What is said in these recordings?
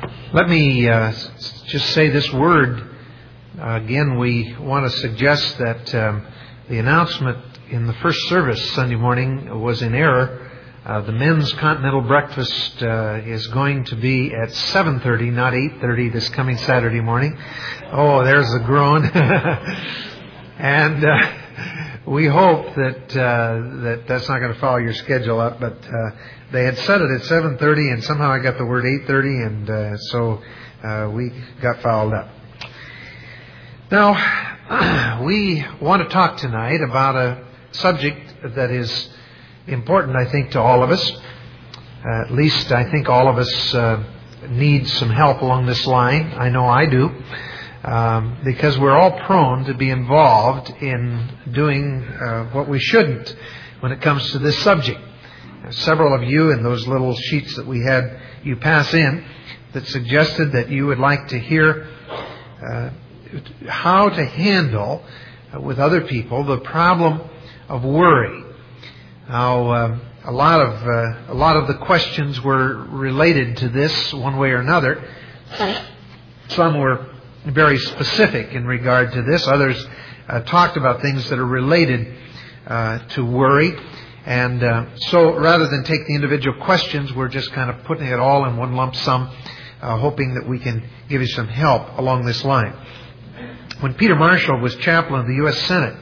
Let me just say this word. Again, we want to suggest that the announcement in the first service Sunday morning was in error. The men's continental breakfast is going to be at 7:30, not 8:30 this coming Saturday morning. Oh, there's a groan. And we hope that that's not going to follow your schedule up, but they had set it at 7:30, and somehow I got the word 8:30, and so we got fouled up. Now, we want to talk tonight about a subject that is important, I think, to all of us. At least I think all of us need some help along this line. I know I do. Because we're all prone to be involved in doing what we shouldn't when it comes to this subject. Several of you in those little sheets that we had you pass in that suggested that you would like to hear how to handle with other people the problem of worry. Now, a lot of the questions were related to this one way or another. Some were very specific in regard to this. Others talked about things that are related to worry. And so rather than take the individual questions, we're just kind of putting it all in one lump sum, hoping that we can give you some help along this line. When Peter Marshall was chaplain of the U.S. Senate,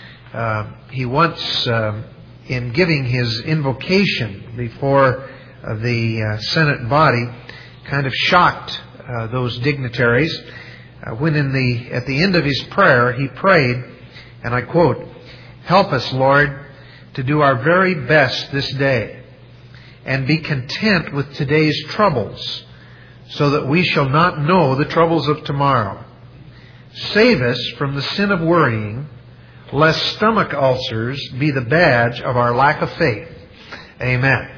he once, in giving his invocation before the Senate body, kind of shocked those dignitaries. When at the end of his prayer, he prayed, and I quote, "Help us, Lord, to do our very best this day, and be content with today's troubles, so that we shall not know the troubles of tomorrow. Save us from the sin of worrying, lest stomach ulcers be the badge of our lack of faith. Amen."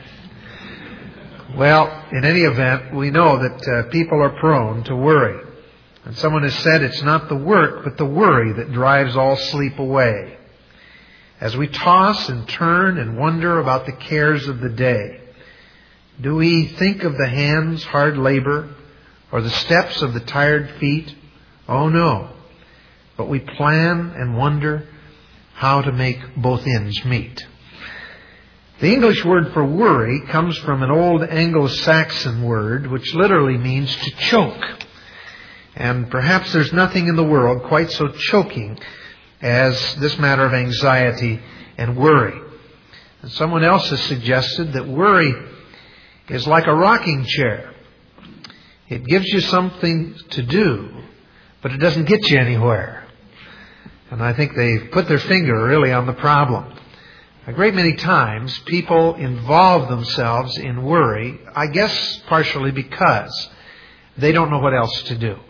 Well, in any event, we know that people are prone to worry. And someone has said it's not the work, but the worry that drives all sleep away. As we toss and turn and wonder about the cares of the day, do we think of the hands' hard labor or the steps of the tired feet? Oh no. But we plan and wonder how to make both ends meet. The English word for worry comes from an old Anglo-Saxon word which literally means to choke. And perhaps there's nothing in the world quite so choking as this matter of anxiety and worry. And someone else has suggested that worry is like a rocking chair. It gives you something to do, but it doesn't get you anywhere. And I think they've put their finger really on the problem. A great many times people involve themselves in worry, I guess partially because they don't know what else to do.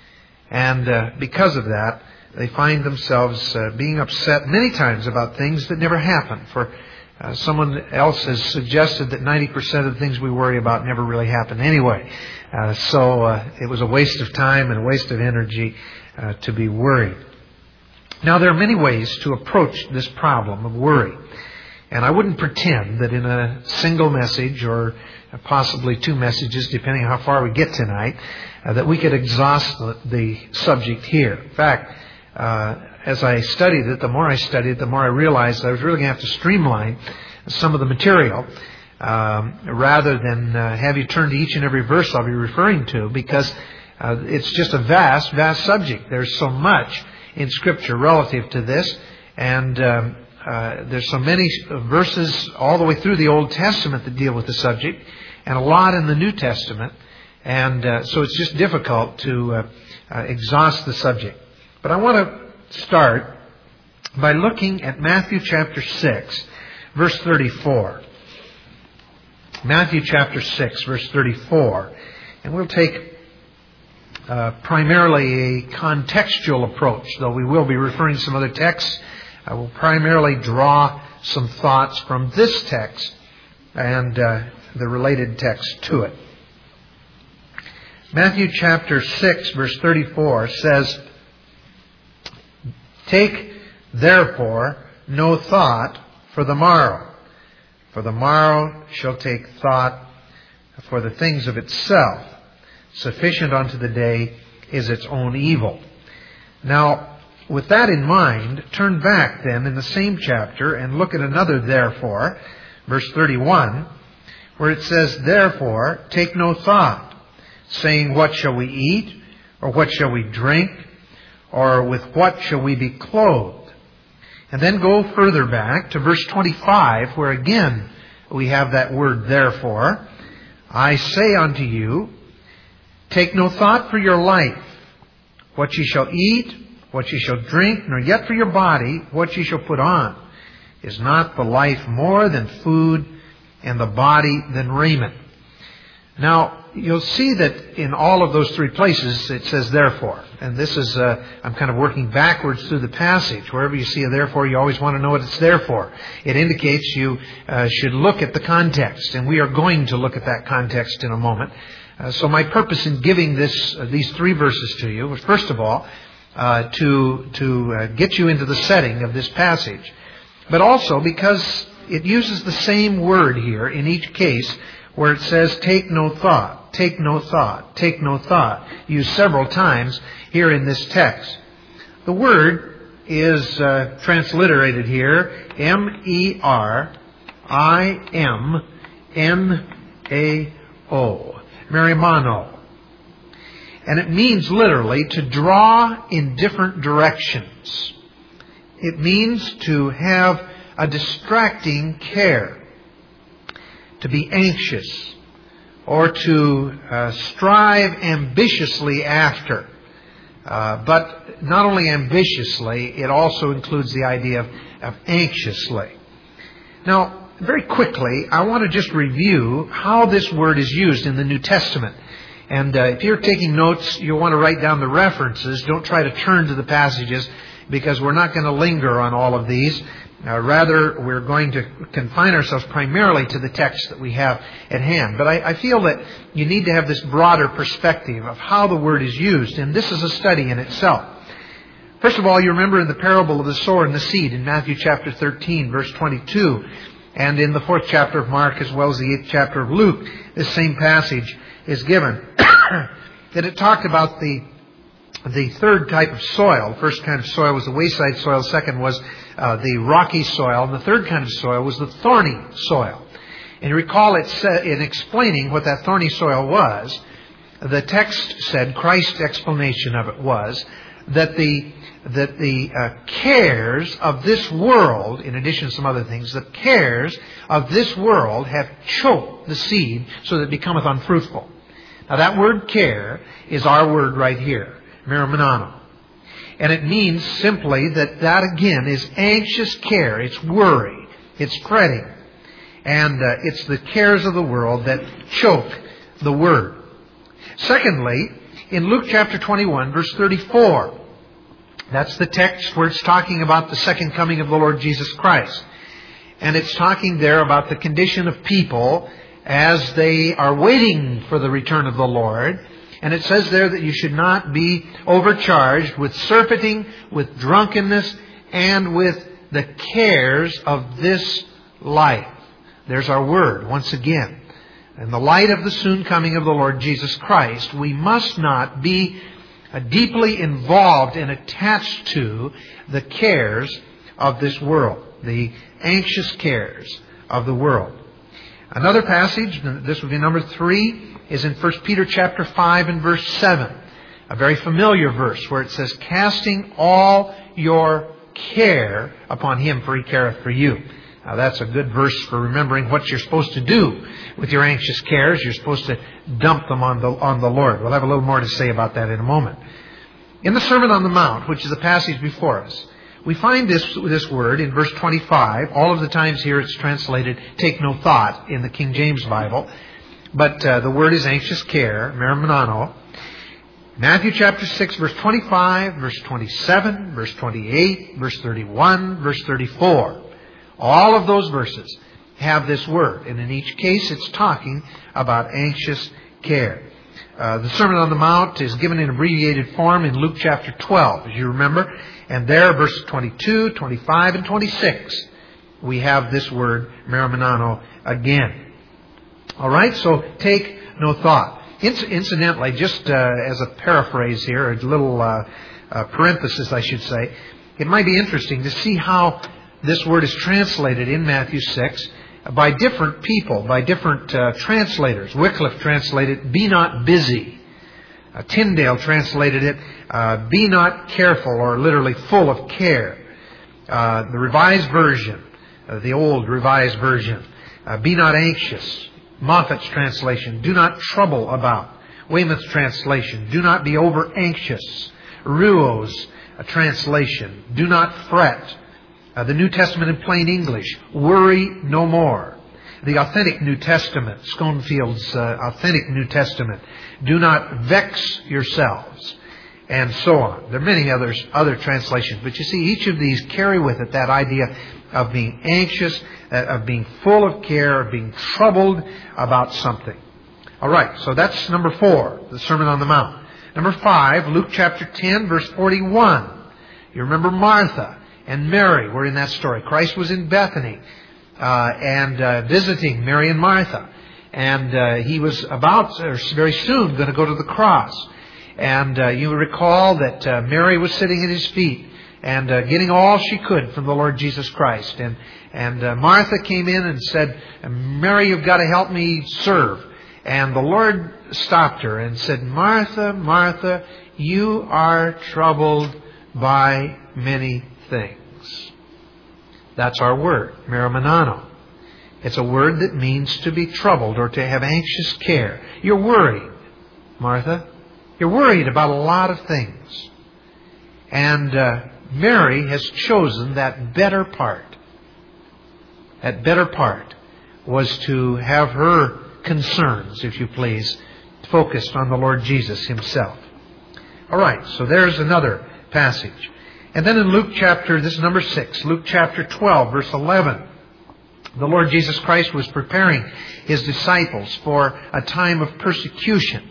And because of that, they find themselves being upset many times about things that never happen. For someone else has suggested that 90% of the things we worry about never really happen anyway. So it was a waste of time and a waste of energy to be worried. Now, there are many ways to approach this problem of worry. And I wouldn't pretend that in a single message or possibly two messages, depending on how far we get tonight, that we could exhaust the subject here. In fact, as I studied it, the more I studied it, the more I realized I was really going to have to streamline some of the material rather than have you turn to each and every verse I'll be referring to, because it's just a vast, vast subject. There's so much in Scripture relative to this, and there's so many verses all the way through the Old Testament that deal with the subject, and a lot in the New Testament. And so it's just difficult to exhaust the subject. But I want to start by looking at Matthew chapter 6, verse 34. Matthew chapter 6, verse 34. And we'll take primarily a contextual approach, though we will be referring to some other texts. I will primarily draw some thoughts from this text and the related text to it. Matthew chapter 6, verse 34 says, "Take therefore no thought for the morrow, for the morrow shall take thought for the things of itself. Sufficient unto the day is its own evil. Now, with that in mind, turn back then in the same chapter and look at another therefore, verse 31, where it says, Therefore, take no thought, saying, What shall we eat? Or what shall we drink? Or with what shall we be clothed? And then go further back to verse 25, where again we have that word therefore. I say unto you, take no thought for your life, what ye shall eat, what ye shall drink, nor yet for your body, what ye shall put on. Is not the life more than food, and the body than raiment? Now, you'll see that in all of those three places it says therefore. And this is, I'm kind of working backwards through the passage. Wherever you see a therefore, you always want to know what it's there for. It indicates you should look at the context. And we are going to look at that context in a moment. So my purpose in giving these three verses to you was, first of all, to get you into the setting of this passage. But also because it uses the same word here in each case, where it says, take no thought, take no thought, take no thought, used several times here in this text. The word is transliterated here, M-E-R-I-M-N-A-O, merimano. And it means literally to draw in different directions. It means to have a distracting care, to be anxious, or to strive ambitiously after. But not only ambitiously, it also includes the idea of anxiously. Now, very quickly, I want to just review how this word is used in the New Testament. And if you're taking notes, you'll want to write down the references. Don't try to turn to the passages, because we're not going to linger on all of these. Rather, we're going to confine ourselves primarily to the text that we have at hand. But I feel that you need to have this broader perspective of how the word is used, and this is a study in itself. First of all, you remember in the parable of the sower and the seed in Matthew chapter 13, verse 22, and in the 4th chapter of Mark as well as the 8th chapter of Luke, this same passage is given. That it talked about the third type of soil. The first kind of soil was the wayside soil. The second was the rocky soil. And the third kind of soil was the thorny soil. And you recall it said, in explaining what that thorny soil was, the text said, Christ's explanation of it was, that the cares of this world, in addition to some other things, the cares of this world have choked the seed so that it becometh unfruitful. Now that word care is our word right here, merimnano. And it means simply that again is anxious care, it's worry, it's fretting. And it's the cares of the world that choke the word. Secondly, in Luke chapter 21, verse 34, that's the text where it's talking about the second coming of the Lord Jesus Christ. And it's talking there about the condition of people as they are waiting for the return of the Lord. And it says there that you should not be overcharged with surfeiting, with drunkenness, and with the cares of this life. There's our word once again. In the light of the soon coming of the Lord Jesus Christ, we must not be deeply involved and attached to the cares of this world, the anxious cares of the world. Another passage, this would be number 3, is in 1 Peter chapter 5 and verse 7. A very familiar verse where it says, casting all your care upon Him, for He careth for you. Now that's a good verse for remembering what you're supposed to do with your anxious cares. You're supposed to dump them on the Lord. We'll have a little more to say about that in a moment. In the Sermon on the Mount, which is the passage before us, we find this word in verse 25. All of the times here it's translated, take no thought in the King James Bible. But the word is anxious care, merimnano. Matthew chapter 6, verse 25, verse 27, verse 28, verse 31, verse 34. All of those verses have this word. And in each case it's talking about anxious care. The Sermon on the Mount is given in abbreviated form in Luke chapter 12, as you remember. And there, verses 22, 25, and 26, we have this word, merimnano, again. All right, so take no thought. Incidentally, just as a paraphrase here, a little parenthesis, I should say, it might be interesting to see how this word is translated in Matthew 6 by different people, by different translators. Wycliffe translated, "Be not busy." Tyndale translated it, "Be not careful," or literally full of care. The Revised Version, the old Revised Version, "Be not anxious." Moffat's translation, "Do not trouble about." Weymouth's translation, "Do not be over anxious." Ruo's translation, "Do not fret." The New Testament in plain English, "Worry no more." The Authentic New Testament, Schonfield's Authentic New Testament, "Do not vex yourselves," and so on. There are many other translations, but you see, each of these carry with it that idea of being anxious, of being full of care, of being troubled about something. All right, so that's number 4, the Sermon on the Mount. Number 5, Luke chapter 10, verse 41. You remember Martha and Mary were in that story. Christ was in Bethany and visiting Mary and Martha. And he was very soon going to go to the cross. And you recall that Mary was sitting at his feet and getting all she could from the Lord Jesus Christ. And Martha came in and said, "Mary, you've got to help me serve." And the Lord stopped her and said, "Martha, Martha, you are troubled by many things." That's our word, meromenano. It's a word that means to be troubled or to have anxious care. You're worried, Martha. You're worried about a lot of things. And Mary has chosen that better part. That better part was to have her concerns, if you please, focused on the Lord Jesus Himself. All right, so there's another passage. And then in Luke chapter, this is number 6, Luke chapter 12, verse 11. The Lord Jesus Christ was preparing His disciples for a time of persecution.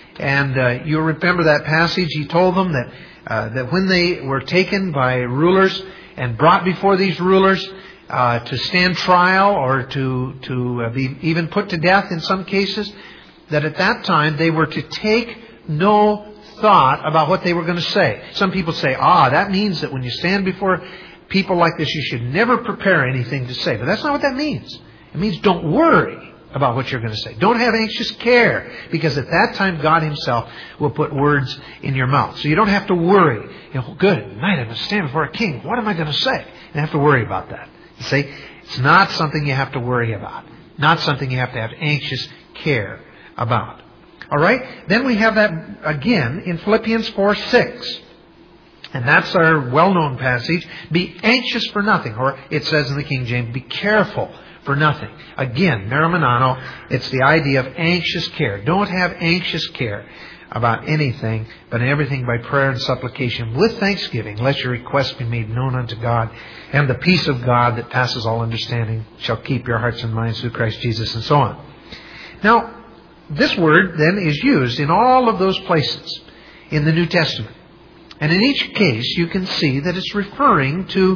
And you remember that passage. He told them that when they were taken by rulers and brought before these rulers to stand trial or to be even put to death in some cases, that at that time they were to take no thought about what they were going to say. Some people say, that means that when you stand before people like this, you should never prepare anything to say. But that's not what that means. It means don't worry about what you're going to say. Don't have anxious care, because at that time God Himself will put words in your mouth. So you don't have to worry. Good, tonight I'm going to stand before a king. What am I going to say? You don't have to worry about that. You see, it's not something you have to worry about. Not something you have to have anxious care about. All right? Then we have that again in Philippians 4:6. And that's our well-known passage. Be anxious for nothing. Or it says in the King James, be careful for nothing. Again, meromenano, it's the idea of anxious care. Don't have anxious care about anything, but in everything by prayer and supplication with thanksgiving, let your requests be made known unto God. And the peace of God that passes all understanding shall keep your hearts and minds through Christ Jesus, and so on. Now, this word then is used in all of those places in the New Testament. And in each case, you can see that it's referring to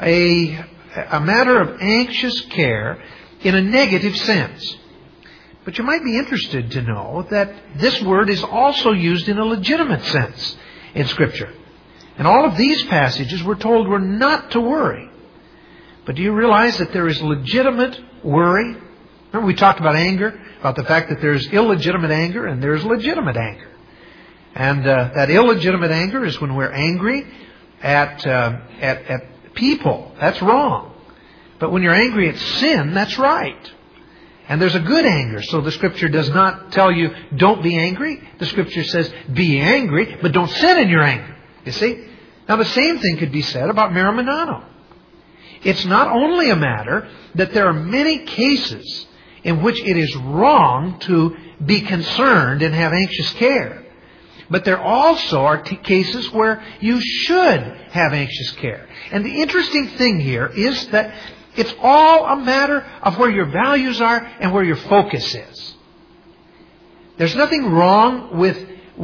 a matter of anxious care in a negative sense. But you might be interested to know that this word is also used in a legitimate sense in Scripture. In all of these passages, we're told we're not to worry. But do you realize that there is legitimate worry? Remember we talked about anger, about the fact that there's illegitimate anger and there's legitimate anger. And that illegitimate anger is when we're angry at people. That's wrong. But when you're angry at sin, that's right. And there's a good anger. So the Scripture does not tell you, don't be angry. The Scripture says, be angry, but don't sin in your anger. You see? Now the same thing could be said about meromenano. It's not only a matter that there are many cases in which it is wrong to be concerned and have anxious care. But there also are cases where you should have anxious care. And the interesting thing here is that it's all a matter of where your values are and where your focus is. There's nothing wrong with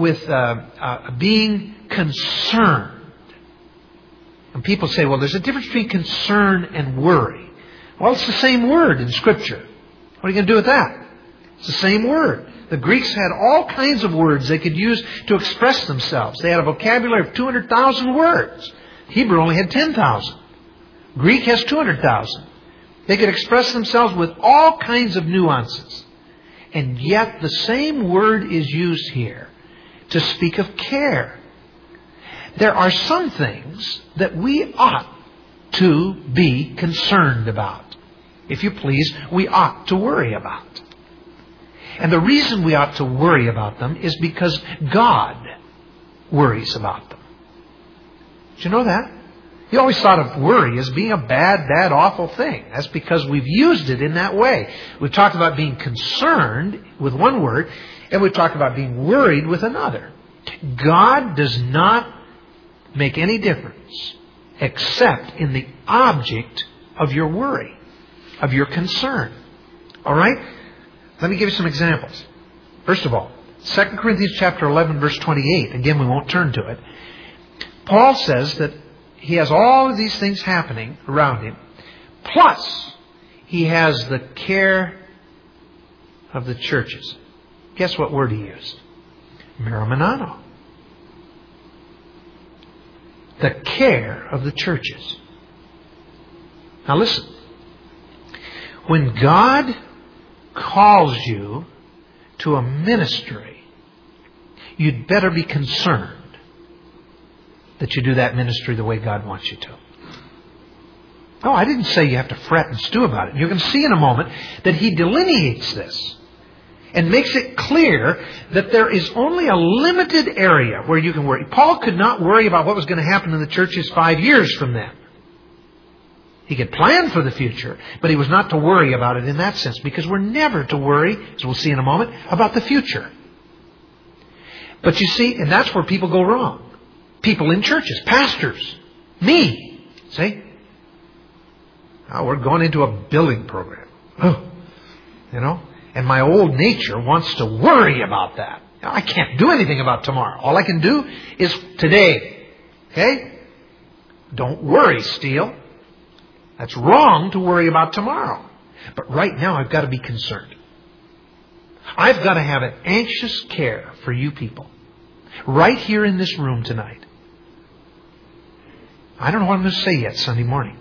being concerned. And people say, well, there's a difference between concern and worry. Well, it's the same word in Scripture. What are you going to do with that? It's the same word. The Greeks had all kinds of words they could use to express themselves. They had a vocabulary of 200,000 words. Hebrew only had 10,000. Greek has 200,000. They could express themselves with all kinds of nuances. And yet the same word is used here to speak of care. There are some things that we ought to be concerned about. If you please, we ought to worry about. And the reason we ought to worry about them is because God worries about them. Did you know that? You always thought of worry as being a bad, awful thing. That's because we've used it in that way. We've talked about being concerned with one word, and we've talked about being worried with another. God does not make any difference except in the object of your worry, of your concern. All right? Let me give you some examples. First of all, 2 Corinthians chapter 11, verse 28. Again, we won't turn to it. Paul says that he has all of these things happening around him. Plus, he has the care of the churches. Guess what word he used? Meromenano. The care of the churches. Now listen. When God calls you to a ministry, you'd better be concerned that you do that ministry the way God wants you to. No, I didn't say you have to fret and stew about it. You're going to see in a moment that he delineates this and makes it clear that there is only a limited area where you can worry. Paul could not worry about what was going to happen in the churches 5 years from then. He could plan for the future, but he was not to worry about it in that sense, because we're never to worry, as we'll see in a moment, about the future. But you see, and that's where people go wrong. People in churches, pastors, me, see? Now we're going into a building program. And my old nature wants to worry about that. I can't do anything about tomorrow. All I can do is today. Okay? Don't worry, Steele. That's wrong to worry about tomorrow. But right now I've got to be concerned. I've got to have an anxious care for you people. Right here in this room tonight. I don't know what I'm going to say yet Sunday morning.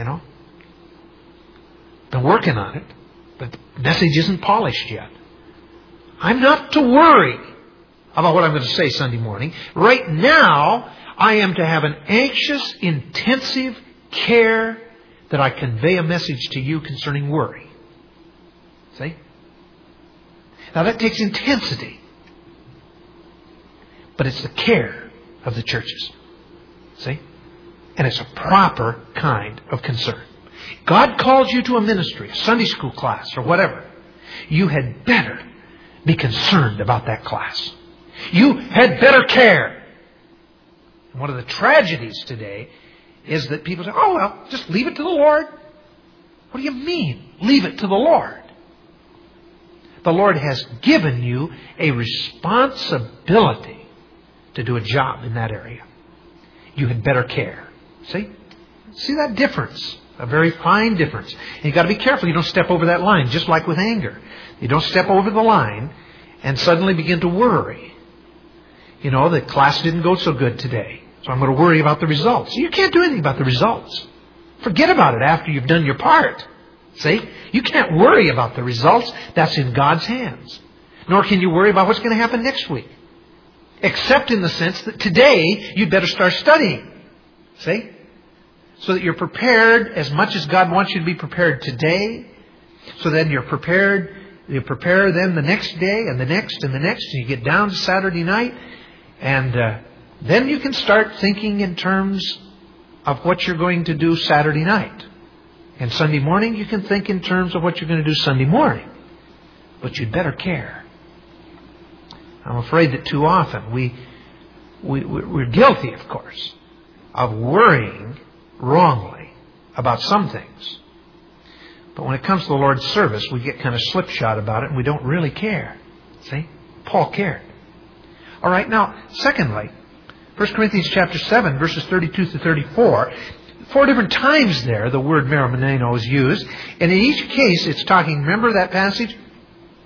Been working on it. But the message isn't polished yet. I'm not to worry about what I'm going to say Sunday morning. Right now, I am to have an anxious, intensive care that I convey a message to you concerning worry. See? Now that takes intensity. But it's the care of the churches. See? And it's a proper kind of concern. God calls you to a ministry, a Sunday school class, or whatever. You had better be concerned about that class. You had better care. And one of the tragedies today is that people say, oh, well, just leave it to the Lord. What do you mean, leave it to the Lord? The Lord has given you a responsibility to do a job in that area. You had better care. See that difference? A very fine difference. And you've got to be careful you don't step over that line, just like with anger. You don't step over the line and suddenly begin to worry. The class didn't go so good today, so I'm going to worry about the results. You can't do anything about the results. Forget about it after you've done your part. See? You can't worry about the results. That's in God's hands. Nor can you worry about what's going to happen next week. Except in the sense that today you'd better start studying. See? So that you're prepared as much as God wants you to be prepared today. So then you're prepared. You prepare then the next day and the next and the next. And you get down to Saturday night. And then you can start thinking in terms of what you're going to do Saturday night. And Sunday morning you can think in terms of what you're going to do Sunday morning. But you'd better care. I'm afraid that too often we're guilty, of course, of worrying wrongly about some things. But when it comes to the Lord's service, we get kind of slipshod about it and we don't really care. See? Paul cared. All right, now, secondly, 1 Corinthians chapter 7, verses 32 to 34, 4 different times there the word meromenano is used. And in each case it's talking, remember that passage?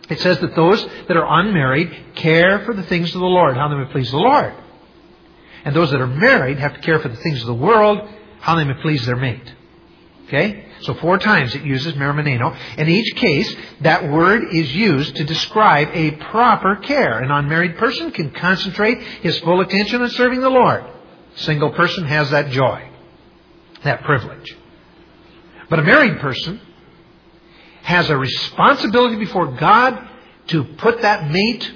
It says that those that are unmarried care for the things of the Lord, how they may please the Lord. And those that are married have to care for the things of the world, how they may please their mate. Okay? So 4 times it uses merimnano. In each case, that word is used to describe a proper care. An unmarried person can concentrate his full attention on serving the Lord. A single person has that joy, that privilege. But a married person has a responsibility before God to put that mate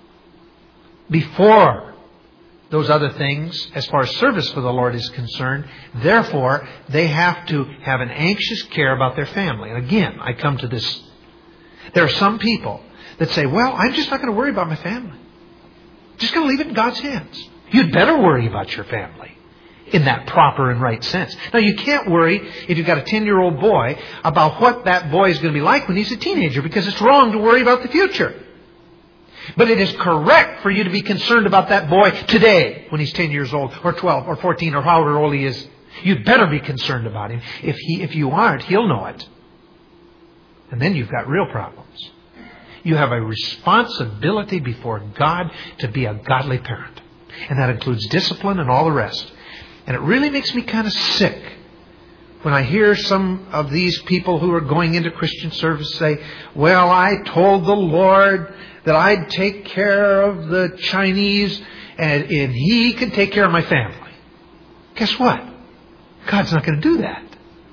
before those other things as far as service for the Lord is concerned. Therefore, they have to have an anxious care about their family. And again, I come to this. There are some people that say, well, I'm just not going to worry about my family. Just going to leave it in God's hands. You'd better worry about your family in that proper and right sense. Now, you can't worry if you've got a 10-year-old boy about what that boy is going to be like when he's a teenager, because it's wrong to worry about the future. But it is correct for you to be concerned about that boy today when he's 10 years old or 12 or 14 or however old he is. You'd better be concerned about him. If you aren't, he'll know it. And then you've got real problems. You have a responsibility before God to be a godly parent. And that includes discipline and all the rest. And it really makes me kind of sick when I hear some of these people who are going into Christian service say, well, I told the Lord that I'd take care of the Chinese and He could take care of my family. Guess what? God's not going to do that.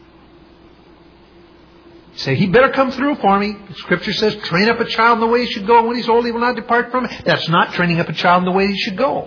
Say, He better come through for me. The Scripture says, train up a child in the way he should go, and when he's old he will not depart from it. That's not training up a child in the way he should go.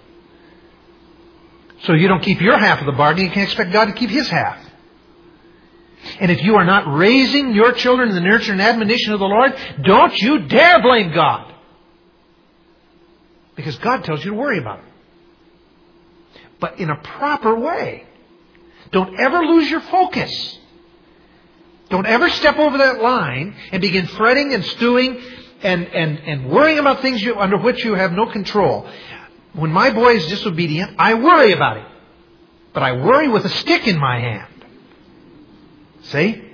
So you don't keep your half of the bargain, you can't expect God to keep His half. And if you are not raising your children in the nurture and admonition of the Lord, don't you dare blame God. Because God tells you to worry about them. But in a proper way. Don't ever lose your focus. Don't ever step over that line and begin fretting and stewing and worrying about things under which you have no control. When my boy is disobedient, I worry about him. But I worry with a stick in my hand. See?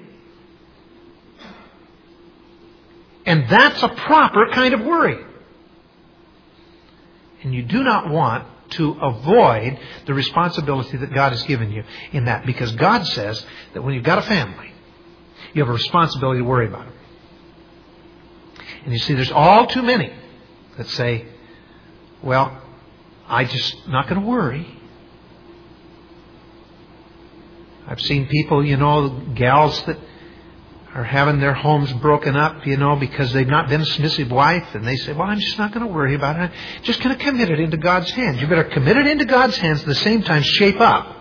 And that's a proper kind of worry. And you do not want to avoid the responsibility that God has given you in that. Because God says that when you've got a family, you have a responsibility to worry about them. And you see, there's all too many that say, well, I'm just not going to worry. I've seen people, gals that are having their homes broken up, because they've not been a submissive wife. And they say, well, I'm just not going to worry about it. I'm just going to commit it into God's hands. You better commit it into God's hands at the same time shape up.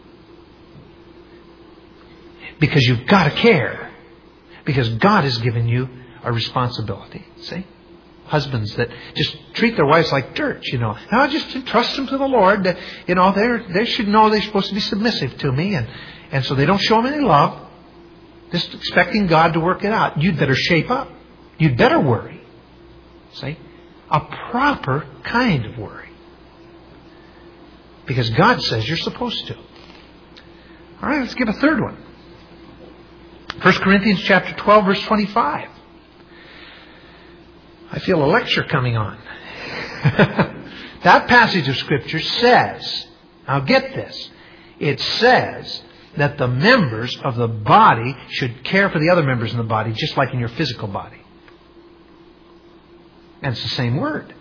Because you've got to care. Because God has given you a responsibility. See? Husbands that just treat their wives like dirt, Now just entrust them to the Lord. That, they should know they're supposed to be submissive to me. And so they don't show them any love. Just expecting God to work it out. You'd better shape up. You'd better worry. See? A proper kind of worry. Because God says you're supposed to. All right, let's give a third one. 1 Corinthians chapter 12, verse 25. I feel a lecture coming on. That passage of Scripture says, now get this, it says that the members of the body should care for the other members in the body, just like in your physical body. And it's the same word.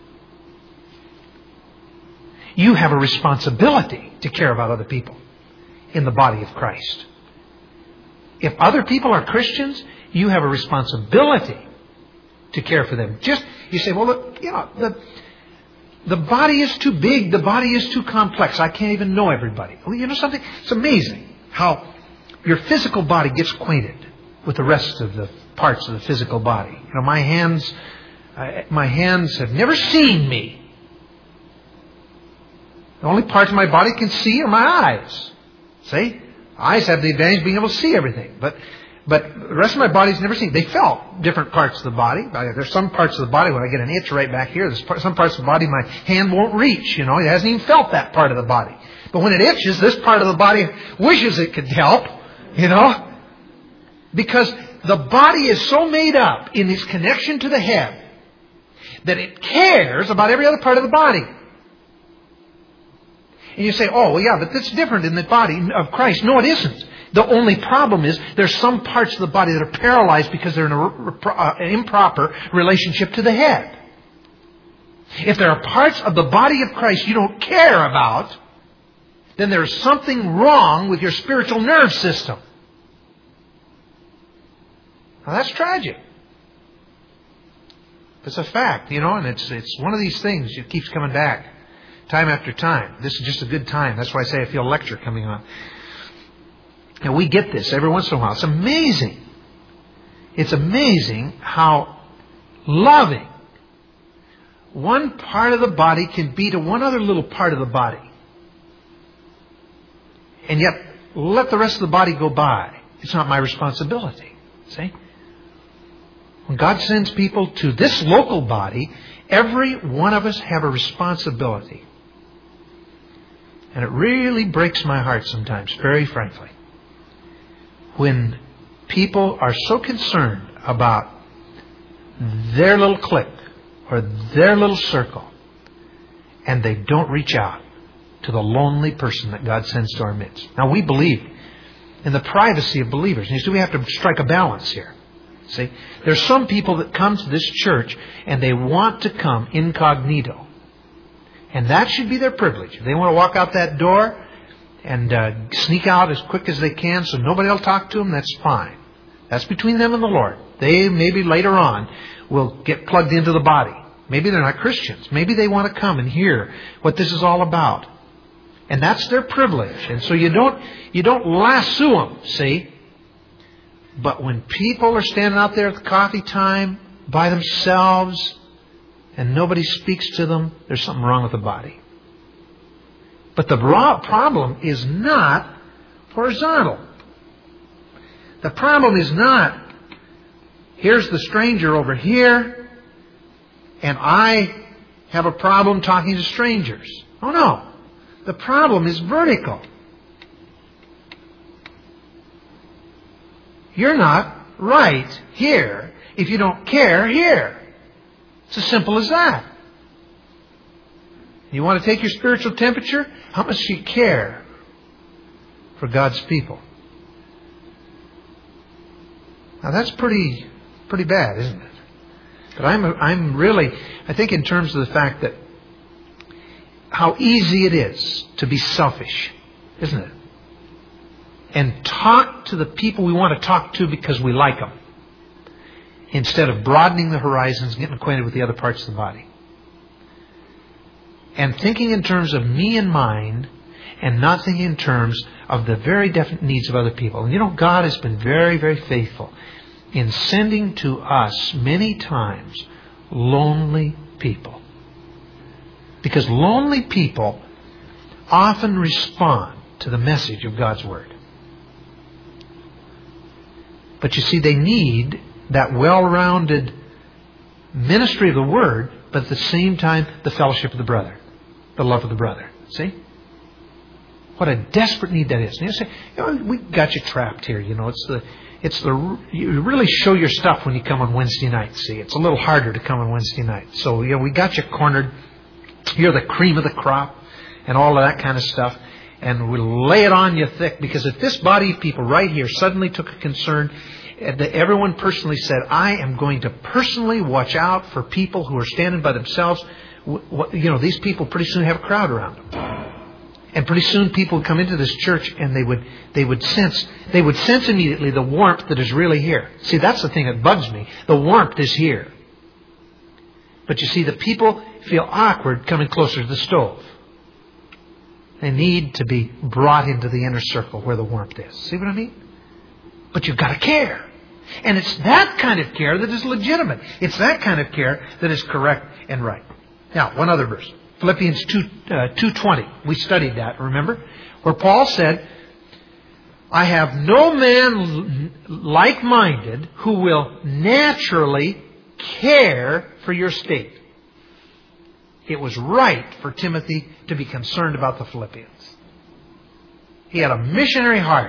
You have a responsibility to care about other people in the body of Christ. If other people are Christians, you have a responsibility to care for them. You say, well, look, the body is too big, the body is too complex. I can't even know everybody. Well, you know something? It's amazing how your physical body gets acquainted with the rest of the parts of the physical body. My hands have never seen me. The only parts of my body can see are my eyes. See? Eyes have the advantage of being able to see everything. But the rest of my body's never seen. They felt different parts of the body. There's some parts of the body when I get an itch right back here. There's some parts of the body my hand won't reach. It hasn't even felt that part of the body. But when it itches, this part of the body wishes it could help. Because the body is so made up in its connection to the head that it cares about every other part of the body. And you say, oh, well, yeah, but that's different in the body of Christ. No, it isn't. The only problem is there's some parts of the body that are paralyzed because they're in an improper relationship to the head. If there are parts of the body of Christ you don't care about, then there's something wrong with your spiritual nerve system. Now, that's tragic. It's a fact, and it's one of these things that keeps coming back time after time. This is just a good time. That's why I say I feel a lecture coming on. And we get this every once in a while. It's amazing. It's amazing how loving one part of the body can be to one other little part of the body. And yet, let the rest of the body go by. It's not my responsibility. See? When God sends people to this local body, every one of us have a responsibility. And it really breaks my heart sometimes, very frankly, when people are so concerned about their little clique or their little circle, and they don't reach out to the lonely person that God sends to our midst. Now, we believe in the privacy of believers. And you see, we have to strike a balance here. See, there's some people that come to this church and they want to come incognito. And that should be their privilege. If they want to walk out that door and sneak out as quick as they can so nobody will talk to them, that's fine. That's between them and the Lord. They maybe later on will get plugged into the body. Maybe they're not Christians. Maybe they want to come and hear what this is all about. And that's their privilege. And so you don't lasso them, see? But when people are standing out there at the coffee time by themselves and nobody speaks to them, there's something wrong with the body. But the problem is not horizontal. The problem is not, here's the stranger over here, and I have a problem talking to strangers. Oh no. The problem is vertical. You're not right here if you don't care here. It's as simple as that. You want to take your spiritual temperature? How much do you care for God's people? Now that's pretty bad, isn't it? But I think in terms of the fact that how easy it is to be selfish, isn't it? And talk to the people we want to talk to because we like them, instead of broadening the horizons, getting acquainted with the other parts of the body. And thinking in terms of me and mine, and not thinking in terms of the very definite needs of other people. And God has been very, very faithful in sending to us many times lonely people. Because lonely people often respond to the message of God's Word. But you see, they need that well-rounded ministry of the Word, but at the same time, the fellowship of the brother, the love of the brother. See? What a desperate need that is. And you say, we got you trapped here. You really show your stuff when you come on Wednesday night. See, it's a little harder to come on Wednesday night. So, we got you cornered. You're the cream of the crop and all of that kind of stuff. And we'll lay it on you thick, because if this body of people right here suddenly took a concern, that everyone personally said, I am going to personally watch out for people who are standing by themselves. These people pretty soon have a crowd around them. And pretty soon people would come into this church and they would sense immediately the warmth that is really here. See, that's the thing that bugs me. The warmth is here. But you see, the people feel awkward coming closer to the stove. They need to be brought into the inner circle where the warmth is. See what I mean? But you've got to care. And it's that kind of care that is legitimate. It's that kind of care that is correct and right. Now, one other verse. Philippians 2:20. We studied that, remember? Where Paul said, I have no man like-minded who will naturally care for your state. It was right for Timothy to be concerned about the Philippians. He had a missionary heart.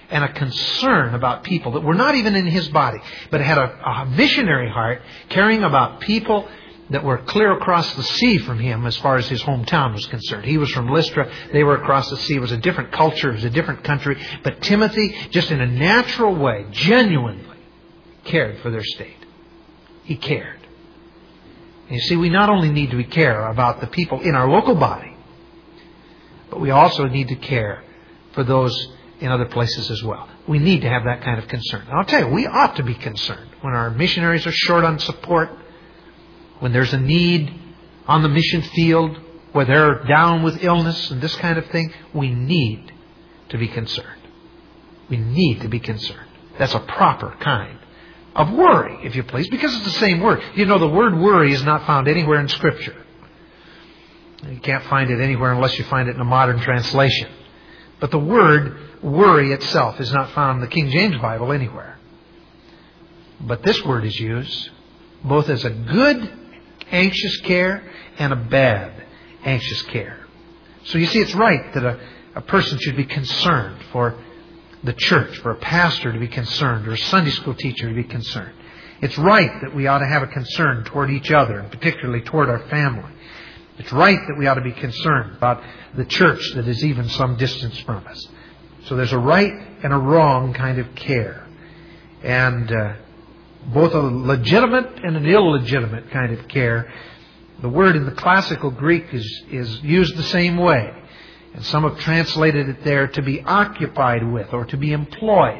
and a concern about people that were not even in his body, but had a missionary heart, caring about people that were clear across the sea from him as far as his hometown was concerned. He was from Lystra. They were across the sea. It was a different culture. It was a different country. But Timothy, just in a natural way, genuinely cared for their state. He cared. And you see, we not only need to care about the people in our local body, but we also need to care for those in other places as well. We need to have that kind of concern. And I'll tell you, we ought to be concerned when our missionaries are short on support, when there's a need on the mission field, where they're down with illness and this kind of thing. We need to be concerned. We need to be concerned. That's a proper kind of worry, if you please, because it's the same word. You know, the word worry is not found anywhere in Scripture. You can't find it anywhere unless you find it in a modern translation. But the word worry itself is not found in the King James Bible anywhere. But this word is used both as a good anxious care and a bad anxious care. So you see, it's right that a person should be concerned for the church, for a pastor to be concerned, or a Sunday school teacher to be concerned. It's right that we ought to have a concern toward each other, and particularly toward our family. It's right that we ought to be concerned about the church that is even some distance from us. So there's a right and a wrong kind of care. And both a legitimate and an illegitimate kind of care. The word in the classical Greek is used the same way. And some have translated it there to be occupied with or to be employed.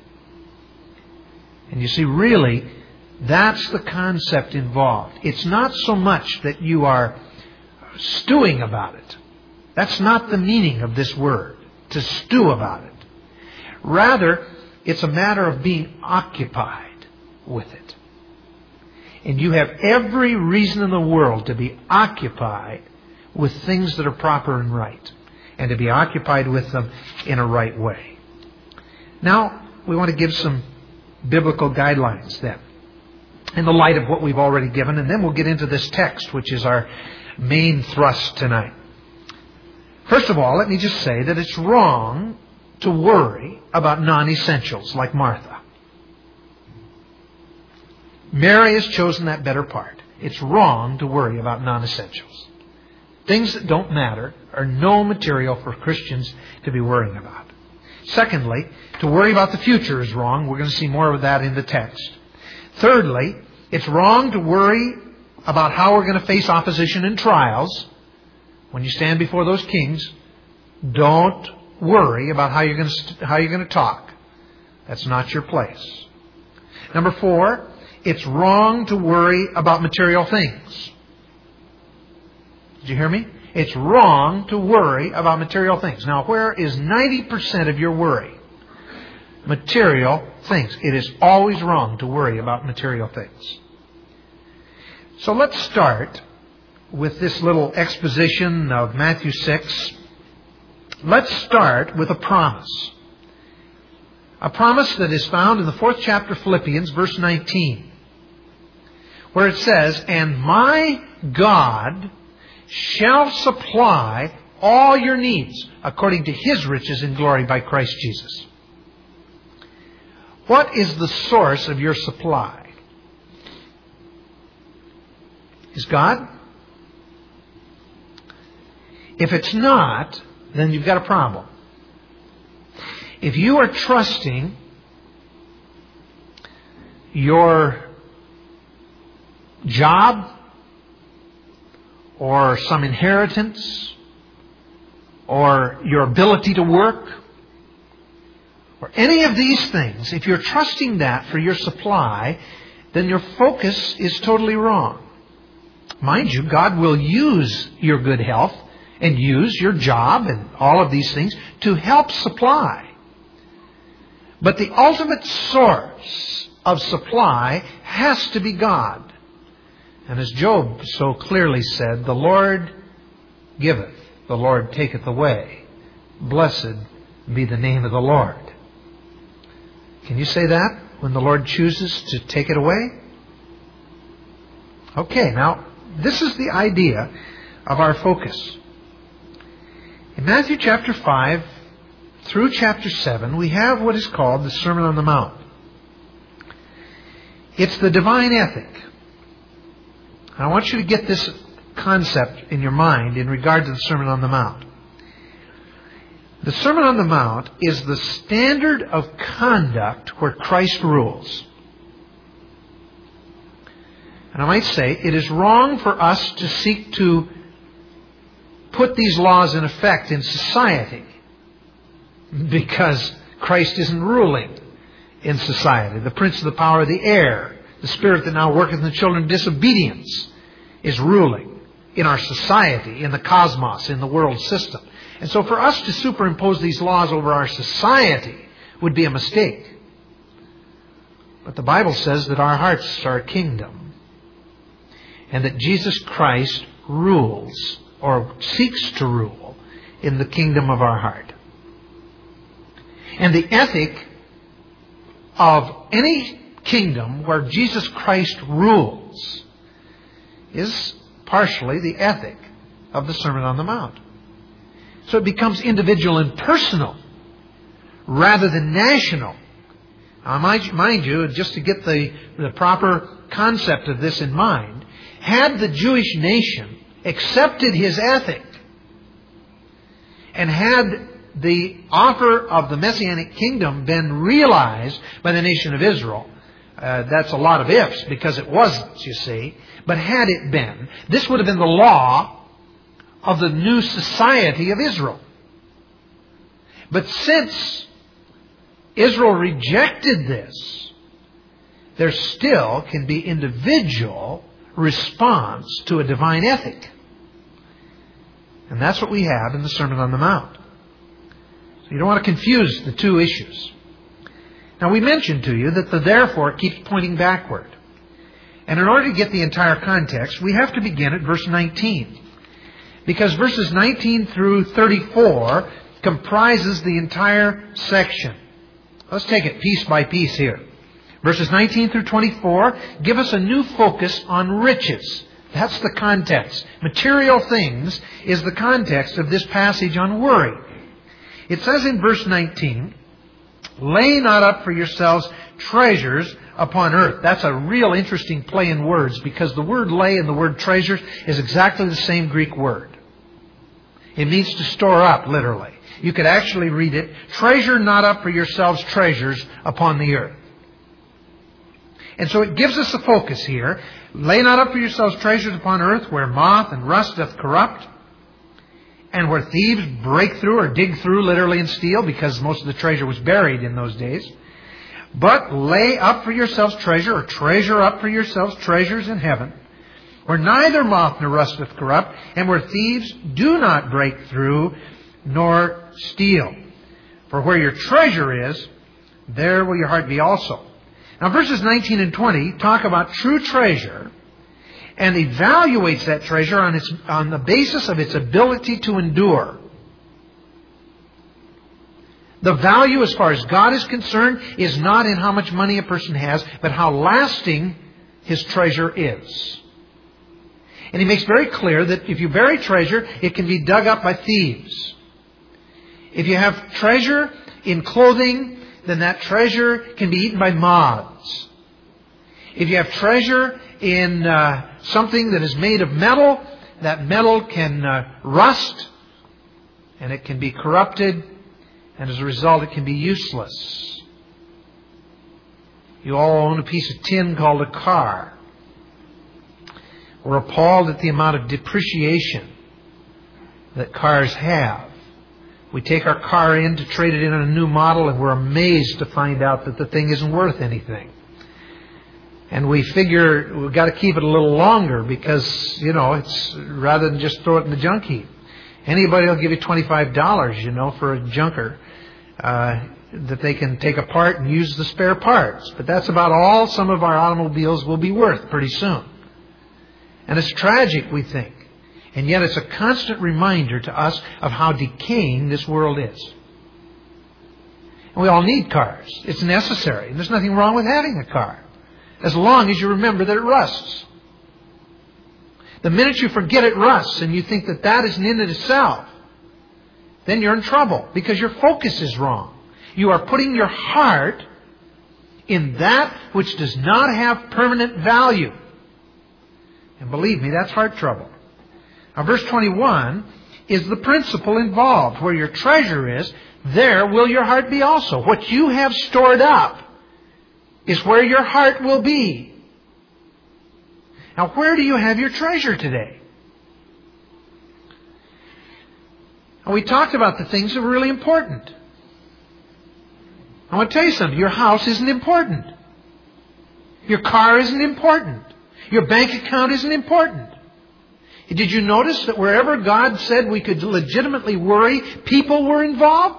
And you see, really, that's the concept involved. It's not so much that you are stewing about it. That's not the meaning of this word, to stew about it. Rather, it's a matter of being occupied with it. And you have every reason in the world to be occupied with things that are proper and right, and to be occupied with them in a right way. Now, we want to give some biblical guidelines then, in the light of what we've already given, and then we'll get into this text, which is our main thrust tonight. First of all, let me just say that it's wrong to worry about non-essentials like Martha. Mary has chosen that better part. It's wrong to worry about non-essentials. Things that don't matter are no material for Christians to be worrying about. Secondly, to worry about the future is wrong. We're going to see more of that in the text. Thirdly, it's wrong to worry about how we're going to face opposition and trials. When you stand before those kings, don't worry about how you're going to talk. That's not your place. Number 4, it's wrong to worry about material things. Did you hear me? It's wrong to worry about material things. Now, where is 90% of your worry? Material things. It is always wrong to worry about material things. So let's start with this little exposition of Matthew 6. Let's start with a promise. A promise that is found in the 4th chapter of Philippians, verse 19. Where it says, "And my God shall supply all your needs according to His riches in glory by Christ Jesus." What is the source of your supply? Is God? If it's not, then you've got a problem. If you are trusting your job or some inheritance or your ability to work or any of these things, if you're trusting that for your supply, then your focus is totally wrong. Mind you, God will use your good health and use your job and all of these things to help supply. But the ultimate source of supply has to be God. And as Job so clearly said, "The Lord giveth, the Lord taketh away. Blessed be the name of the Lord." Can you say that when the Lord chooses to take it away? Okay, now, this is the idea of our focus. In Matthew chapter 5, through chapter 7, we have what is called the Sermon on the Mount. It's the divine ethic. I want you to get this concept in your mind in regard to the Sermon on the Mount. The Sermon on the Mount is the standard of conduct where Christ rules. And I might say it is wrong for us to seek to put these laws in effect in society because Christ isn't ruling in society. The prince of the power of the air, the spirit that now worketh in the children of disobedience, is ruling in our society, in the cosmos, in the world system. And so for us to superimpose these laws over our society would be a mistake. But the Bible says that our hearts are a kingdom, and that Jesus Christ rules, or seeks to rule, in the kingdom of our heart. And the ethic of any kingdom where Jesus Christ rules is partially the ethic of the Sermon on the Mount. So it becomes individual and personal rather than national. Now, mind you, just to get the proper concept of this in mind, had the Jewish nation accepted his ethic and had the offer of the Messianic kingdom been realized by the nation of Israel, that's a lot of ifs because it wasn't, you see, but had it been, this would have been the law of the new society of Israel. But since Israel rejected this, there still can be individual response to a divine ethic. And that's what we have in the Sermon on the Mount. So you don't want to confuse the two issues. Now, we mentioned to you that the therefore keeps pointing backward. And in order to get the entire context, we have to begin at verse 19. Because verses 19 through 34 comprises the entire section. Let's take it piece by piece here. Verses 19 through 24 give us a new focus on riches. That's the context. Material things is the context of this passage on worry. It says in verse 19, "Lay not up for yourselves treasures upon earth." That's a real interesting play in words because the word lay and the word treasures is exactly the same Greek word. It means to store up, literally. You could actually read it, "Treasure not up for yourselves treasures upon the earth." And so it gives us a focus here. "Lay not up for yourselves treasures upon earth where moth and rust doth corrupt, and where thieves break through or dig through literally and steal," because most of the treasure was buried in those days. "But lay up for yourselves treasure," or treasure up for yourselves treasures in heaven, "where neither moth nor rust doth corrupt, and where thieves do not break through nor steal. For where your treasure is, there will your heart be also." Now verses 19 and 20 talk about true treasure and evaluates that treasure on the basis of its ability to endure. The value as far as God is concerned is not in how much money a person has, but how lasting his treasure is. And he makes very clear that if you bury treasure, it can be dug up by thieves. If you have treasure in clothing, then that treasure can be eaten by moths. If you have treasure in something that is made of metal, that metal can rust and it can be corrupted, and as a result it can be useless. You all own a piece of tin called a car. We're appalled at the amount of depreciation that cars have. We take our car in to trade it in on a new model, and we're amazed to find out that the thing isn't worth anything. And we figure we've got to keep it a little longer because, it's rather than just throw it in the junk heap. Anybody will give you $25, for a junker that they can take apart and use the spare parts. But that's about all some of our automobiles will be worth pretty soon. And it's tragic, we think. And yet it's a constant reminder to us of how decaying this world is. And we all need cars. It's necessary. And there's nothing wrong with having a car, as long as you remember that it rusts. The minute you forget it rusts and you think that that is an end in itself, then you're in trouble because your focus is wrong. You are putting your heart in that which does not have permanent value. And believe me, that's heart trouble. Now, verse 21 is the principle involved. Where your treasure is, there will your heart be also. What you have stored up is where your heart will be. Now, where do you have your treasure today? And we talked about the things that were really important. I want to tell you something. Your house isn't important. Your car isn't important. Your bank account isn't important. Did you notice that wherever God said we could legitimately worry, people were involved?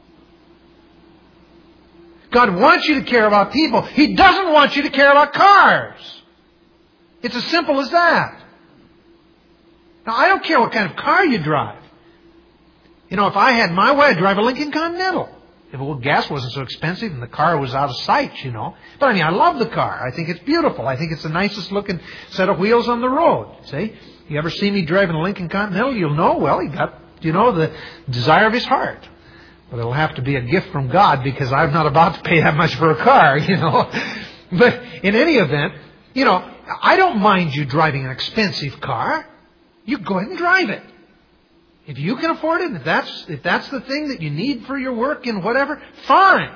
God wants you to care about people. He doesn't want you to care about cars. It's as simple as that. Now, I don't care what kind of car you drive. You know, if I had my way, I'd drive a Lincoln Continental. If gas wasn't so expensive and the car was out of sight, you know. But I mean, I love the car. I think it's beautiful. I think it's the nicest looking set of wheels on the road. See? You ever see me driving a Lincoln Continental, you'll know, well, he got, you know, the desire of his heart. But it'll have to be a gift from God because I'm not about to pay that much for a car, you know. But in any event, you know, I don't mind you driving an expensive car. You go ahead and drive it. If you can afford it, if that's the thing that you need for your work and whatever, fine.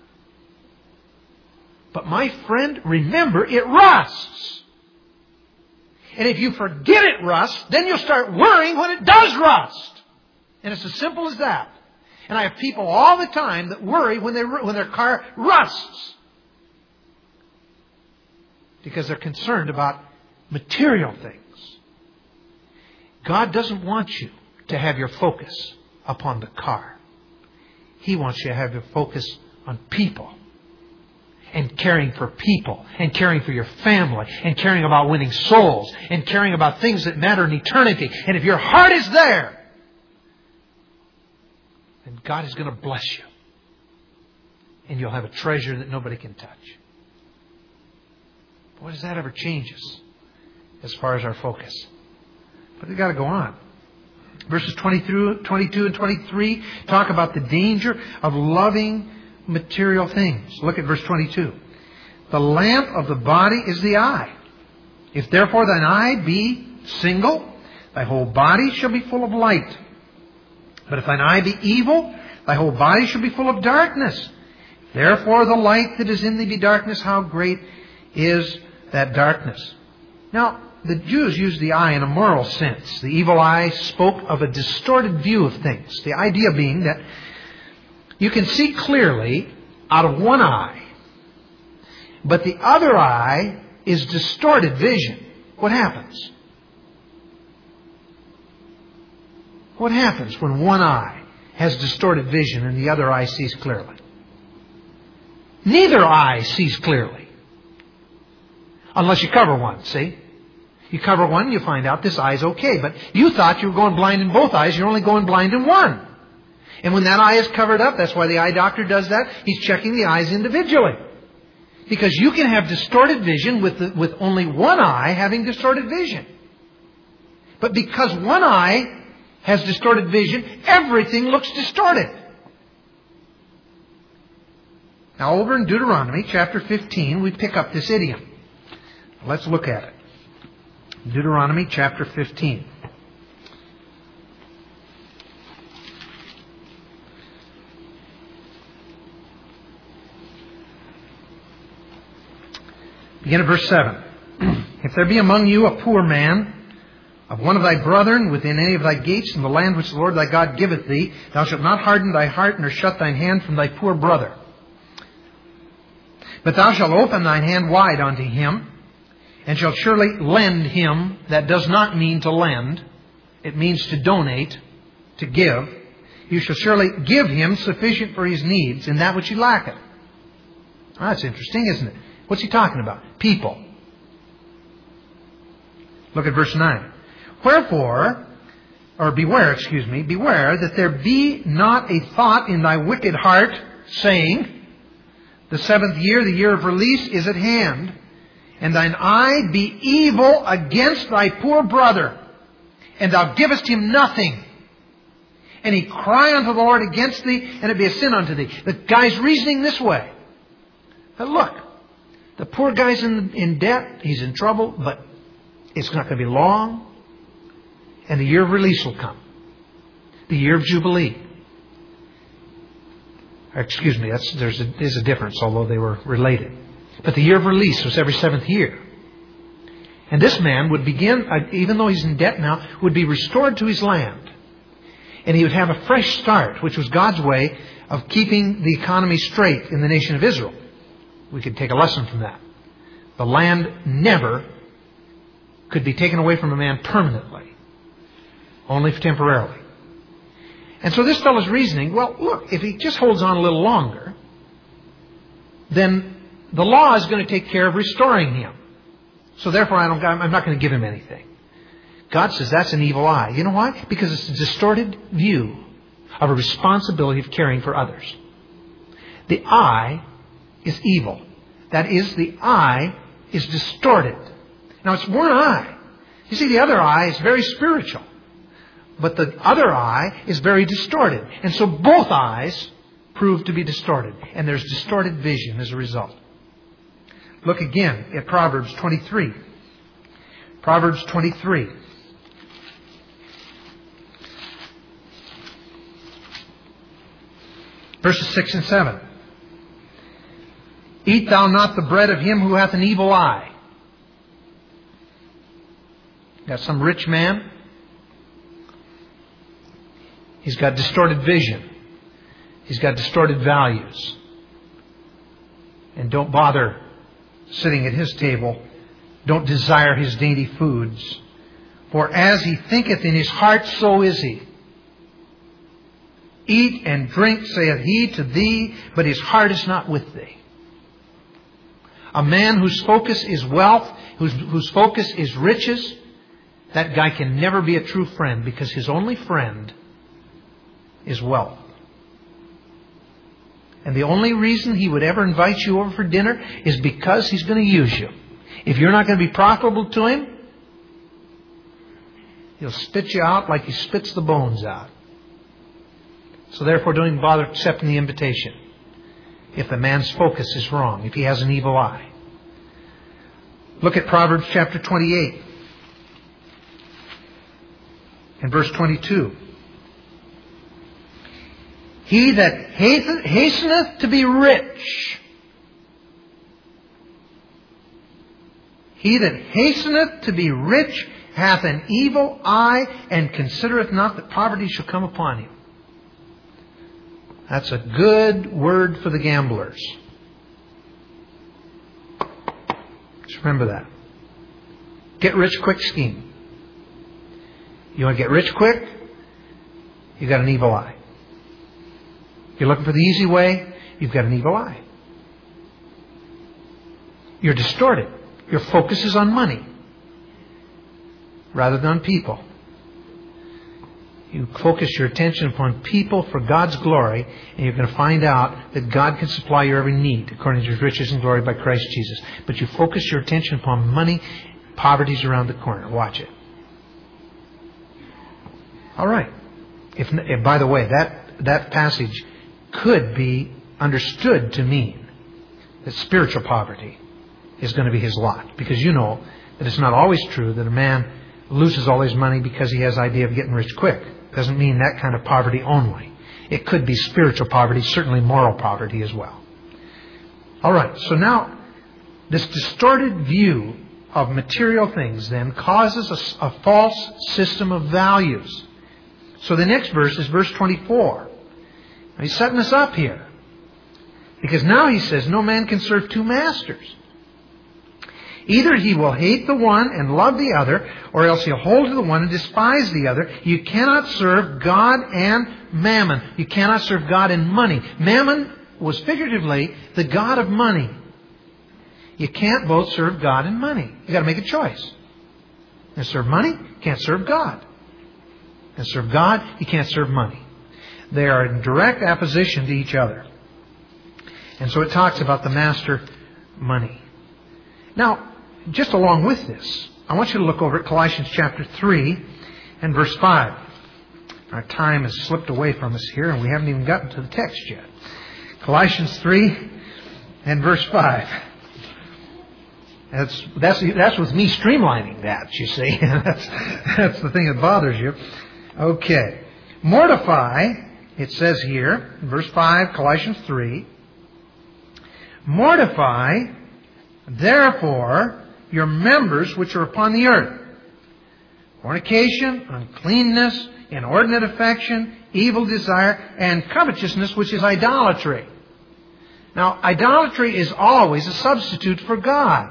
But my friend, remember, it rusts. And if you forget it rusts, then you'll start worrying when it does rust. And it's as simple as that. And I have people all the time that worry when their car rusts. Because they're concerned about material things. God doesn't want you to have your focus upon the car. He wants you to have your focus on people. And caring for people. And caring for your family. And caring about winning souls. And caring about things that matter in eternity. And if your heart is there, then God is going to bless you. And you'll have a treasure that nobody can touch. Boy, does that ever change us as far as our focus. But we've got to go on. Verses 22 and 23 talk about the danger of loving material things. Look at verse 22. The lamp of the body is the eye. If therefore thine eye be single, thy whole body shall be full of light. But if thine eye be evil, thy whole body shall be full of darkness. Therefore the light that is in thee be darkness, how great is that darkness. Now, the Jews used the eye in a moral sense. The evil eye spoke of a distorted view of things. The idea being that you can see clearly out of one eye, but the other eye is distorted vision. What happens? What happens when one eye has distorted vision and the other eye sees clearly? Neither eye sees clearly. Unless you cover one, see? You cover one and you find out this eye's okay. But you thought you were going blind in both eyes. You're only going blind in one. And when that eye is covered up, that's why the eye doctor does that. He's checking the eyes individually. Because you can have distorted vision with only one eye having distorted vision. But because one eye has distorted vision, everything looks distorted. Now over in Deuteronomy chapter 15, we pick up this idiom. Let's look at it. Deuteronomy chapter 15. Begin at verse 7. If there be among you a poor man of one of thy brethren within any of thy gates in the land which the Lord thy God giveth thee, thou shalt not harden thy heart nor shut thine hand from thy poor brother. But thou shalt open thine hand wide unto him, and shalt surely lend him. That does not mean to lend. It means to donate, to give. You shall surely give him sufficient for his needs in that which he lacketh. That's interesting, isn't it? What's he talking about? People. Look at verse 9. Beware that there be not a thought in thy wicked heart, saying, the seventh year, the year of release, is at hand, and thine eye be evil against thy poor brother, and thou givest him nothing. and he cry unto the Lord against thee, and it be a sin unto thee. The guy's reasoning this way. But look, the poor guy's in debt, he's in trouble, but it's not going to be long, and the year of release will come. The year of Jubilee. Excuse me, there's a difference, although they were related. But the year of release was every 7th year. And this man would begin, even though he's in debt now, would be restored to his land. And he would have a fresh start, which was God's way of keeping the economy straight in the nation of Israel. We could take a lesson from that. The land never could be taken away from a man permanently. Only temporarily. And so this fellow's reasoning, well, look, if he just holds on a little longer, then the law is going to take care of restoring him. So therefore, I'm not going to give him anything. God says that's an evil eye. You know why? Because it's a distorted view of a responsibility of caring for others. The eye is evil. That is, the eye is distorted. Now, it's one eye. You see, the other eye is very spiritual. But the other eye is very distorted. And so both eyes prove to be distorted. And there's distorted vision as a result. Look again at Proverbs 23. Proverbs 23. Verses 6 and 7. Eat thou not the bread of him who hath an evil eye. Got some rich man. He's got distorted vision. He's got distorted values. And don't bother sitting at his table. Don't desire his dainty foods. For as he thinketh in his heart, so is he. Eat and drink, saith he to thee, but his heart is not with thee. A man whose focus is wealth, whose focus is riches, that guy can never be a true friend, because his only friend is wealth. And the only reason he would ever invite you over for dinner is because he's going to use you. If you're not going to be profitable to him, he'll spit you out like he spits the bones out. So therefore, don't even bother accepting the invitation if the man's focus is wrong, if he has an evil eye. Look at Proverbs chapter 28 and verse 22. He that hasteneth to be rich. He that hasteneth to be rich hath an evil eye, and considereth not that poverty shall come upon him. That's a good word for the gamblers. Just remember that. Get rich quick scheme. You want to get rich quick? You've got an evil eye. You're looking for the easy way, you've got an evil eye. You're distorted. Your focus is on money rather than on people. You focus your attention upon people for God's glory, and you're going to find out that God can supply your every need according to His riches and glory by Christ Jesus. But you focus your attention upon money, poverty's around the corner. Watch it. All right. If by the way, that passage could be understood to mean that spiritual poverty is going to be his lot. Because you know that it's not always true that a man loses all his money because he has the idea of getting rich quick. It doesn't mean that kind of poverty only. It could be spiritual poverty, certainly moral poverty as well. All right, so now this distorted view of material things then causes a false system of values. So the next verse is verse 24. Now he's setting us up here. Because now he says, no man can serve two masters. Either he will hate the one and love the other, or else he'll hold to the one and despise the other. You cannot serve God and mammon. You cannot serve God and money. Mammon was figuratively the god of money. You can't both serve God and money. You've got to make a choice. You can serve money, you can't serve God. You can serve God, you can't serve money. They are in direct opposition to each other. And so it talks about the master money. Now, just along with this, I want you to look over at Colossians chapter 3 and verse 5. Our time has slipped away from us here, and we haven't even gotten to the text yet. Colossians 3 and verse 5. That's with me streamlining that, you see. That's the thing that bothers you. Okay. Mortify, it says here, in verse 5, Colossians 3. Mortify, therefore, your members which are upon the earth. Fornication, uncleanness, inordinate affection, evil desire, and covetousness, which is idolatry. Now, idolatry is always a substitute for God.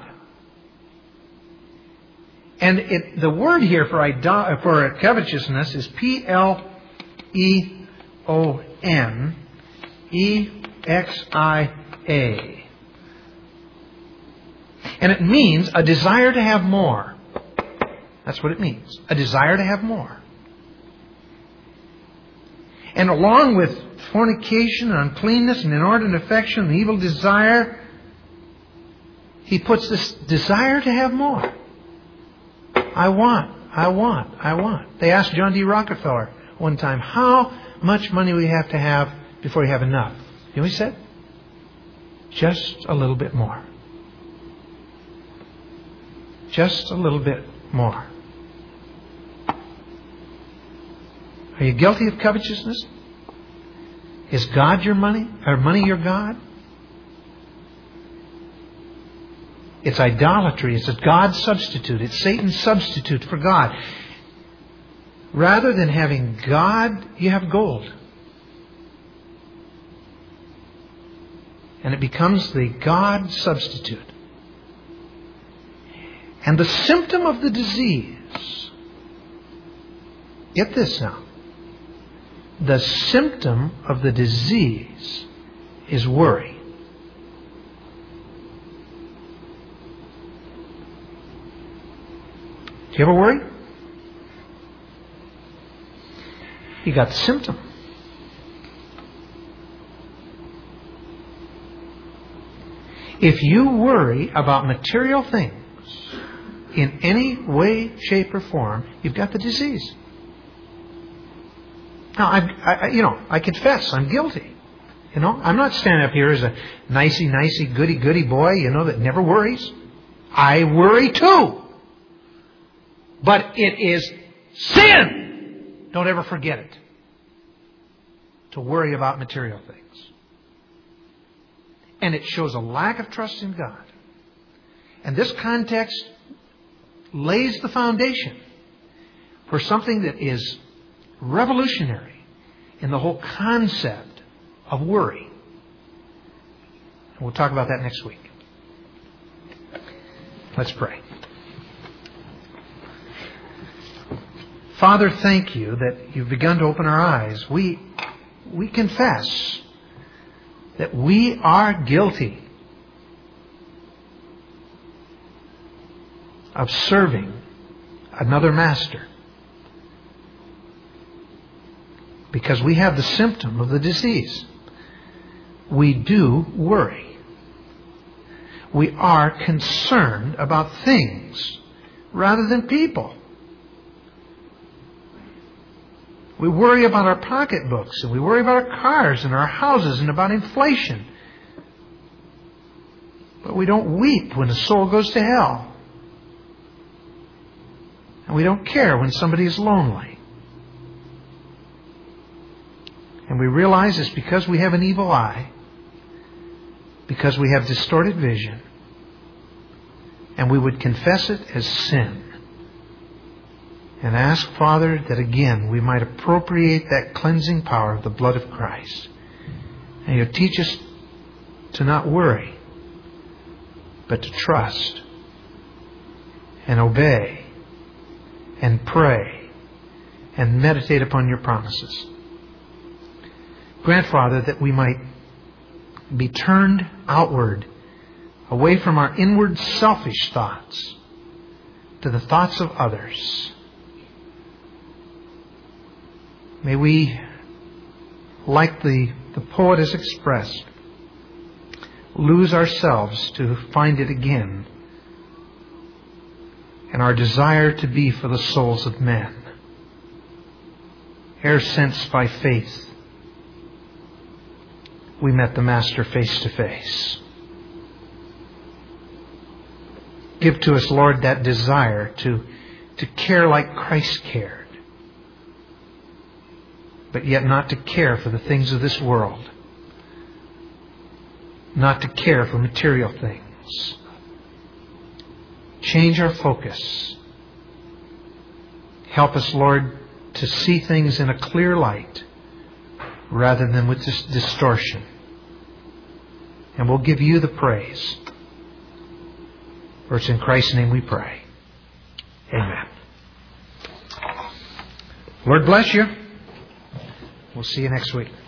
And the word here for covetousness is P-L-E-O-N-E-X-I-A. And it means a desire to have more. That's what it means. A desire to have more. And along with fornication, uncleanness, and inordinate affection, and evil desire, he puts this desire to have more. I want. They asked John D. Rockefeller one time, how much money we have to have before you have enough? You know what he said? Just a little bit more. Just a little bit more. Are you guilty of covetousness? Is God your money? Or money your God? It's idolatry. It's a God substitute. It's Satan's substitute for God. Rather than having God, you have gold. And it becomes the God substitute. And the symptom of the disease, get this now, the symptom of the disease is worry. Do you ever worry? You got the symptom. If you worry about material things in any way, shape, or form, you've got the disease. Now, I confess, I'm guilty. I'm not standing up here as a nicey, goody boy, that never worries. I worry too. But it is sin. Don't ever forget it. To worry about material things. And it shows a lack of trust in God. And this context lays the foundation for something that is revolutionary in the whole concept of worry. And we'll talk about that next week. Let's pray. Father, thank you that you've begun to open our eyes. We confess that we are guilty of serving another master because we have the symptom of the disease. We do worry. We are concerned about things rather than people. We worry about our pocketbooks, and we worry about our cars and our houses and about inflation. But we don't weep when a soul goes to hell. And we don't care when somebody is lonely. And we realize it's because we have an evil eye, because we have distorted vision, and we would confess it as sin. And ask, Father, that again we might appropriate that cleansing power of the blood of Christ. And you'll teach us to not worry, but to trust and obey and pray and meditate upon your promises. Grant, Father, that we might be turned outward, away from our inward selfish thoughts to the thoughts of others. May we, like the poet has expressed, lose ourselves to find it again, and our desire to be for the souls of men. ere since by faith we met the Master face to face. Give to us, Lord, that desire to care like Christ cared, but yet not to care for the things of this world, not to care for material things. Change our focus. Help us, Lord, to see things in a clear light rather than with this distortion. And we'll give you the praise. For it's in Christ's name we pray. Amen. Lord bless you. We'll see you next week.